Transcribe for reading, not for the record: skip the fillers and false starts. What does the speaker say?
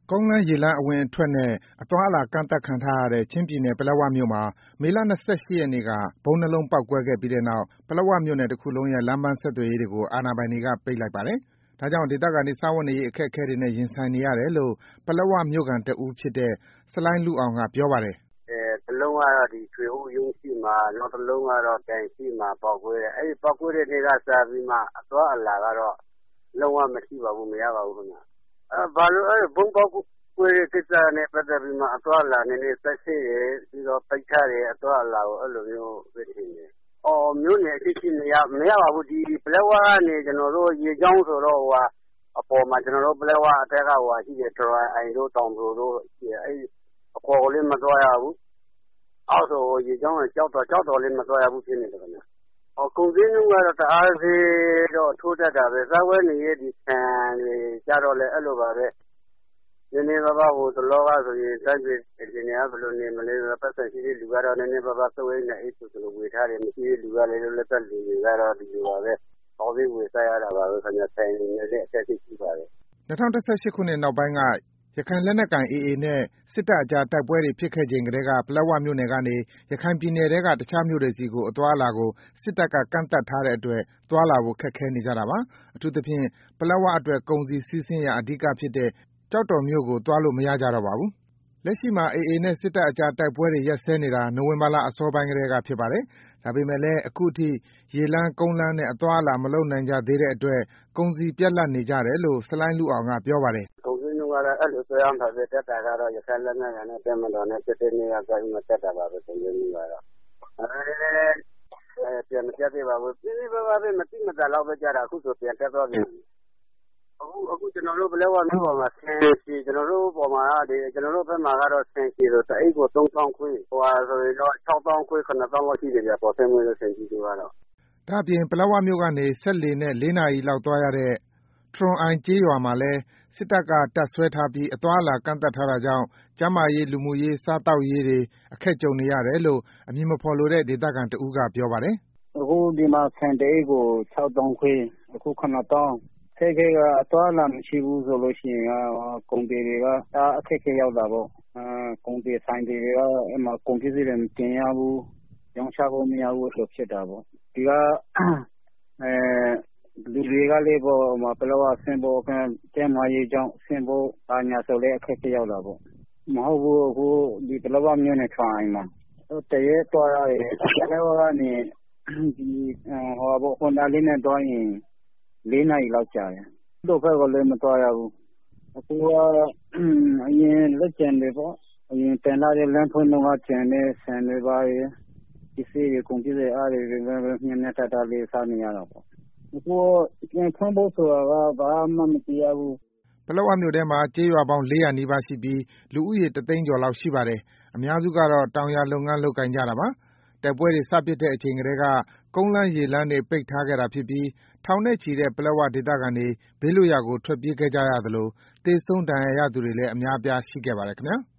ကုန်းလမ်းရေလမ်းအဝင်အထွက်နဲ့အသွားအလာကန့်သတ်ခံထားရတဲ့ချင်းပြည်နယ်ပလက်ဝမြို့မှာမေလ ရက်နေ့ကဗုံးနှစ်လုံးပေါက်ကွဲခဲ့ပြီးတဲ့နောက်ပလက်ဝမြို့နယ်တခုလုံးရဲ့လမ်းပန်းဆက်သွယ်ရေးတွေကိုအာဏာပိုင်တွေကပိတ်လိုက်ပါတယ်။ဒါကြောင့်ဒေသခံတွေစားဝတ်နေရေးအခက်အခဲတွေနဲ့ရင်ဆိုင်နေရတယ်လို့ပလက်ဝမြို့ခံတဦးဖြစ်တဲ့ဆလိုင်းလုအောင်ကပြောပါတယ်။တလုံးကတော့ထွေအုပ်ရုံးရှိမှာနောက်တလုံးကတော့ကန်ရှိမှာပေါက်ကွဲတယ်။အဲဒီပေါက်ကွဲတဲ့နေ့ကစပြီးမှအသွားအလာကတော့လုံးဝမရှိပါဘူးမရပါဘူးခင်ဗျ။ဘာလို့ဗုံးပေါက်ကွဲတဲ့ကိစ္စနဲ့ပတ်သက်ပြီးမှအသွားအလာနည်းနည်းဆက်ရှိတယ်ပြီးတော့ပိတ်ထားတယ်အသွားအလာကိုအဲ့လိုမျိုးပဲထင်တယ်။မြို့နယ်အဖြစ်ရှိမရပါဘူးဒီပလက်ဝကနေကျွန်တော်တို့ရေချောင်းဆိုတော့အပေါ်မှာကျွန်တော်တို့ပလက်ဝအထက်ကရှိတယ်ဒရိုင်အိုင်တို့တောင်ပြိုတို့ရှိတယ်အဲ့အပေါ်ကိုလည်းမသွားရဘူးအောက်ဆိုရေချောင်းကကြောက်တော့လည်းမသွားရဘူးဖြစ်နေတယ်ခင်ဗျ။ကုန်စည်နှုန်းကတော့တအားစေးတော့ထိုးတတ်တာပဲစားဝဲနေရဲ့ဒီဆန်တွေကြတော့လည်းအဲ့လိုပါပဲနည်းနည်းပါးပါးတလောကဆိုရင်တိုင်းပြည်ဒီနေရာဘယ်လိုနေမလဲပတ်သက်ရှိတဲ့လူကတော့နည်းနည်းပါးပါးစိုးရိမ်နေအိတ်ဆိုလိုဝေထားတယ်မရှိတဲ့လူကလည်းလက်သက်လူတွေကတော့ဒီလိုပါပဲပေါ်ပြီးဝေစားရတာပါပဲခင်ဗျဆိုင်နေတဲ့အချက်ရှိပါတယ် 2018ခုနှစ်နောက်ပိုင်းကရခိုင်လက်နက်ကိုင် AA နဲ့စစ်တပ်အကြားတိုက်ပွဲတွေဖြစ်ခဲ့ချိန်ကတည်းကပလက်ဝမြို့နယ်ကနေရခိုင်ပြည်နယ်ထဲကတခြားမြို့တွေဆီအသွားအလာကိုစစ်တပ်ကကန့်သတ်ထားတဲ့အတွက်သွားလာဖို့ခက်ခဲနေကြတာပါ။အထူးသဖြင့်ပလက်ဝအတွက်ကုန်စည်စီးဆင်းရာအဓိကဖြစ်တဲ့ကျောက်တော်မြို့ကိုသွားလို့မရကြတော့ပါဘူး။လက်ရှိမှာ AA နဲ့စစ်တပ်အကြားတိုက်ပွဲတွေရပ်စဲနေတာနိုဝင်ဘာလအစောပိုင်းကတည်းကဖြစ်ပါတယ်။ဒါပေမဲ့လည်းအခုထိရေလမ်းကုန်းလမ်းနဲ့အသွားအလာမလုပ်နိုင်ကြသေးတဲ့အတွက်ကုန်စည်ပြတ်လပ်နေကြတယ်လို့ဆလိုင်းလုအောင်ကပြောပါတယ်။ကုန်စည်နှုန်းကတော့အဲ့လိုဆိုရမှာပဲတက်တာကတော့ရခိုင်လက်နက်ကိုင်နဲ့တက်မတော်နဲ့တက်တဲ့နေရာတိုင်းမှာတက်တာပါပဲကုန်စည်နှုန်းကတော့ပြန်မတက်သေးပါဘူးပြင်းပြပါပဲမတိမတာတော့ပဲကြတာအခုဆိုပြန်တက်တော့ပြီအခုကျွန်တော်တို့ဘလက်ဝမြို့ပေါ်မှာဆင်စီကျွန်တော်တို့ပေါ်မှာကျွန်တော်တို့ဘက်မှာကတော့ဆင်စီဆိုတအိတ်ကို3000ခွေဆိုရင်တော့6000ခွေ9000လောက်ရှိတယ်ပြပေါ်ဆင်းမွေးလို့ဆင်စီတွေကတော့ဒါအပြင်ပလက်ဝမြို့ကနေဆက်လေနဲ့4နာရီလောက်သွားရတဲ့ထရွန်အိုင်ကျေးရွာမှာလည်းစစ်တပ်ကတပ်ဆွဲထားပြီးအသွားအလာကန့်သတ်ထားတာကြောင့်ကျန်းမာရေးလူမှုရေးစားသောက်ရေးတွေအခက်ကြုံနေရတယ်လို့အမည်မဖော်လိုတဲ့ဒေသခံတဦးကပြောပါတယ်။အခုဒီမှာဆန်တအိတ်ကို6000ခွေအခု9000ဆေးကအသွားအလာမရှိဘူးဆိုလို့ရှိရင်ကုန်တွေတွေကအခက်ခဲရောက်တာပေါ့ကုန်တွေဆိုင်တွေကအဲ့မှာကုန်ပစ္စည်းတွေမတင်ရဘူးရောင်းချဖို့မရဘူးလို့ဖြစ်တာပေါ့ဒီကလူတွေကလည်းပေါ့ပလောကဆင်းဖို့ကျန်းမာရေးကြောင့်ဆင်းဖို့ညာဆိုလည်းအခက်ခဲရောက်တာပေါ့မဟုတ်ဘူးအခုဒီပလောကမြို့နယ်ထိုင်မှာတရေသွားရတယ်ပလောကကနေဒီဟွန်ဒါလေးနဲ့သွားရင်4နာရီလောက်ကြာတယ်။တို့ဘက်ကလည်းမသွားရဘူး။အခုကအရင်လက်ကျန်တွေပေါ့။အရင်တင်လာတဲ့လမ်းဖွင့်တော့ကျန်တဲ့ဆန်တွေပါရယ်။ပစ္စည်းတွေကုန်ပစ္စည်းအားတွေလည်းမြင်တတ်လေးစားနေရတာပေါ့။အခုပြန်ဖွင့်ဖို့ဆိုတာကဘာမှမကြည့်ရဘူး။ပလက်ဝမြို့ထဲမှာကျေးရွာပေါင်း400နီးပါးရှိပြီးလူဦးရေ3သိန်းကျော်လောက်ရှိပါတယ်။အများစုကတော့တောင်ယာလုပ်ငန်းလုပ်ကိုင်ကြတာပါ။တိုက်ပွဲတွေစဖြစ်တဲ့အချိန်ကတည်းကကုန်းလမ်းရေလမ်းတွေပိတ်ထားခဲ့တာဖြစ်ပြီးထောင်နဲ့ချီတဲ့ပလက်ဝဒေသခံတွေဘေးလွတ်ရာကိုထွက်ပြေးခဲ့ကြရသလိုသေဆုံးဒဏ်ရာရသူတွေလည်းအများအပြားရှိခဲ့ပါတယ်ခင်ဗျာ။